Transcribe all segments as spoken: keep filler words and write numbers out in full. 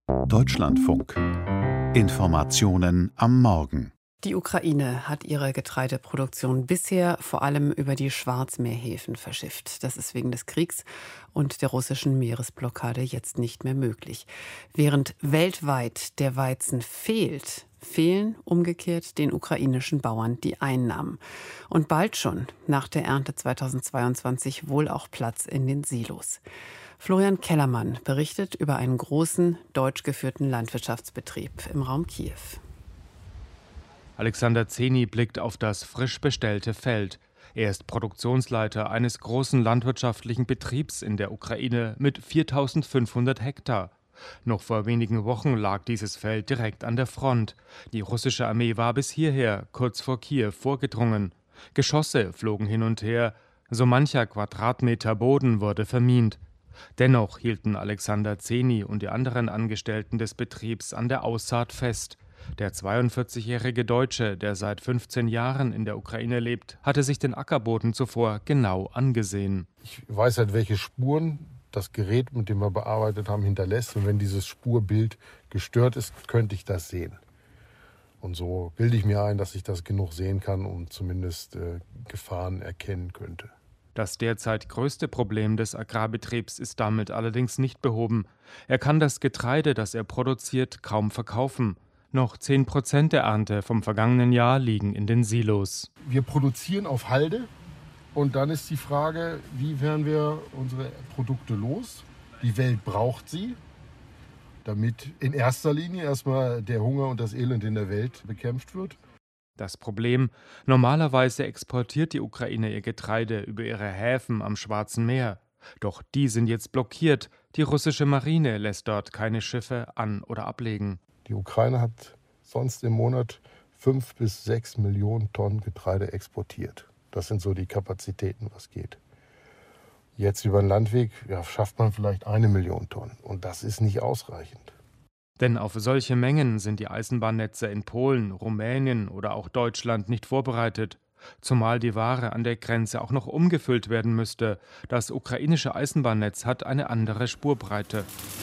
Deutschlandfunk. Informationen am Morgen. Die Ukraine hat ihre Getreideproduktion bisher vor allem über die Schwarzmeerhäfen verschifft. Das ist wegen des Kriegs und der russischen Meeresblockade jetzt nicht mehr möglich. Während weltweit der Weizen fehlt, fehlen umgekehrt den ukrainischen Bauern die Einnahmen. Und bald schon, nach der Ernte zweitausendzweiundzwanzig, wohl auch Platz in den Silos. Florian Kellermann berichtet über einen großen deutsch geführten Landwirtschaftsbetrieb im Raum Kiew. Alexander Zeny blickt auf das frisch bestellte Feld. Er ist Produktionsleiter eines großen landwirtschaftlichen Betriebs in der Ukraine mit viertausendfünfhundert Hektar. Noch vor wenigen Wochen lag dieses Feld direkt an der Front. Die russische Armee war bis hierher, kurz vor Kiew, vorgedrungen. Geschosse flogen hin und her, so mancher Quadratmeter Boden wurde vermint. Dennoch hielten Alexander Zeny und die anderen Angestellten des Betriebs an der Aussaat fest. Der zweiundvierzigjährige Deutsche, der seit fünfzehn Jahren in der Ukraine lebt, hatte sich den Ackerboden zuvor genau angesehen. Ich weiß halt, welche Spuren das Gerät, mit dem wir bearbeitet haben, hinterlässt. Und wenn dieses Spurbild gestört ist, könnte ich das sehen. Und so bilde ich mir ein, dass ich das genug sehen kann und zumindest äh, Gefahren erkennen könnte. Das derzeit größte Problem des Agrarbetriebs ist damit allerdings nicht behoben. Er kann das Getreide, das er produziert, kaum verkaufen. Noch zehn Prozent der Ernte vom vergangenen Jahr liegen in den Silos. Wir produzieren auf Halde und dann ist die Frage, wie werden wir unsere Produkte los? Die Welt braucht sie, damit in erster Linie erstmal der Hunger und das Elend in der Welt bekämpft wird. Das Problem: Normalerweise exportiert die Ukraine ihr Getreide über ihre Häfen am Schwarzen Meer. Doch die sind jetzt blockiert. Die russische Marine lässt dort keine Schiffe an- oder ablegen. Die Ukraine hat sonst im Monat fünf bis sechs Millionen Tonnen Getreide exportiert. Das sind so die Kapazitäten, was geht. Jetzt über den Landweg ja, schafft man vielleicht eine Million Tonnen. Und das ist nicht ausreichend. Denn auf solche Mengen sind die Eisenbahnnetze in Polen, Rumänien oder auch Deutschland nicht vorbereitet. Zumal die Ware an der Grenze auch noch umgefüllt werden müsste. Das ukrainische Eisenbahnnetz hat eine andere Spurbreite.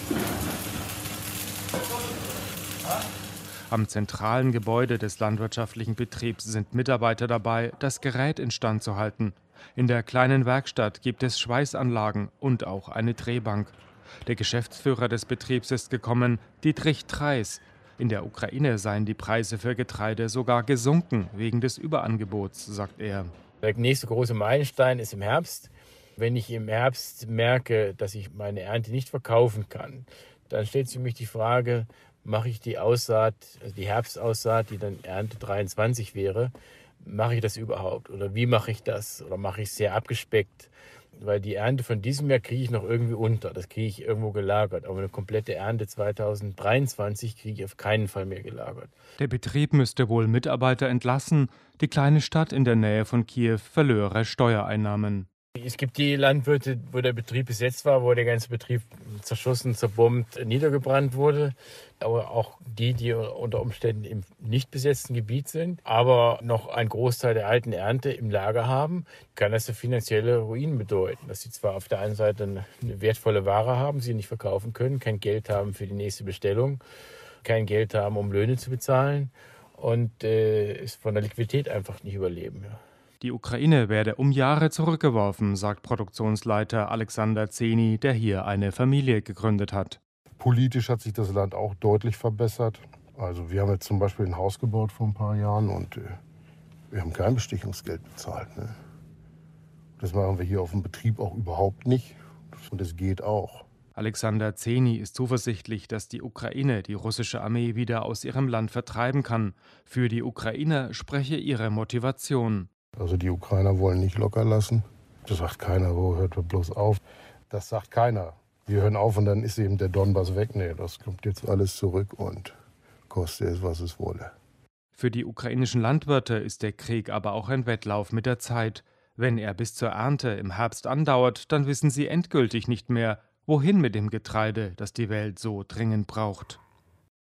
Am zentralen Gebäude des landwirtschaftlichen Betriebs sind Mitarbeiter dabei, das Gerät instand zu halten. In der kleinen Werkstatt gibt es Schweißanlagen und auch eine Drehbank. Der Geschäftsführer des Betriebs ist gekommen, Dietrich Treis. In der Ukraine seien die Preise für Getreide sogar gesunken wegen des Überangebots, sagt er. Der nächste große Meilenstein ist im Herbst. Wenn ich im Herbst merke, dass ich meine Ernte nicht verkaufen kann, dann stellt sich für mich die Frage, mache ich die Aussaat, also die Herbstaussaat, die dann Ernte dreiundzwanzig wäre, mache ich das überhaupt? Oder wie mache ich das? Oder mache ich es sehr abgespeckt? Weil die Ernte von diesem Jahr kriege ich noch irgendwie unter. Das kriege ich irgendwo gelagert. Aber eine komplette Ernte zweitausenddreiundzwanzig kriege ich auf keinen Fall mehr gelagert. Der Betrieb müsste wohl Mitarbeiter entlassen. Die kleine Stadt in der Nähe von Kiew verlöre Steuereinnahmen. Es gibt die Landwirte, wo der Betrieb besetzt war, wo der ganze Betrieb zerschossen, zerbombt, niedergebrannt wurde. Aber auch die, die unter Umständen im nicht besetzten Gebiet sind, aber noch einen Großteil der alten Ernte im Lager haben, kann das eine finanzielle Ruin bedeuten. Dass sie zwar auf der einen Seite eine wertvolle Ware haben, sie nicht verkaufen können, kein Geld haben für die nächste Bestellung, kein Geld haben, um Löhne zu bezahlen und äh, von der Liquidität einfach nicht überleben. Ja. Die Ukraine werde um Jahre zurückgeworfen, sagt Produktionsleiter Alexander Zeny, der hier eine Familie gegründet hat. Politisch hat sich das Land auch deutlich verbessert. Also wir haben jetzt zum Beispiel ein Haus gebaut vor ein paar Jahren und äh, wir haben kein Bestechungsgeld bezahlt. Ne? Das machen wir hier auf dem Betrieb auch überhaupt nicht und es geht auch. Alexander Zeny ist zuversichtlich, dass die Ukraine die russische Armee wieder aus ihrem Land vertreiben kann. Für die Ukrainer spreche ihre Motivation. Also die Ukrainer wollen nicht locker lassen. Das sagt keiner, wo hört wir bloß auf. Das sagt keiner. Wir hören auf und dann ist eben der Donbass weg. Nee, das kommt jetzt alles zurück und koste es, was es wolle. Für die ukrainischen Landwirte ist der Krieg aber auch ein Wettlauf mit der Zeit. Wenn er bis zur Ernte im Herbst andauert, dann wissen sie endgültig nicht mehr, wohin mit dem Getreide, das die Welt so dringend braucht.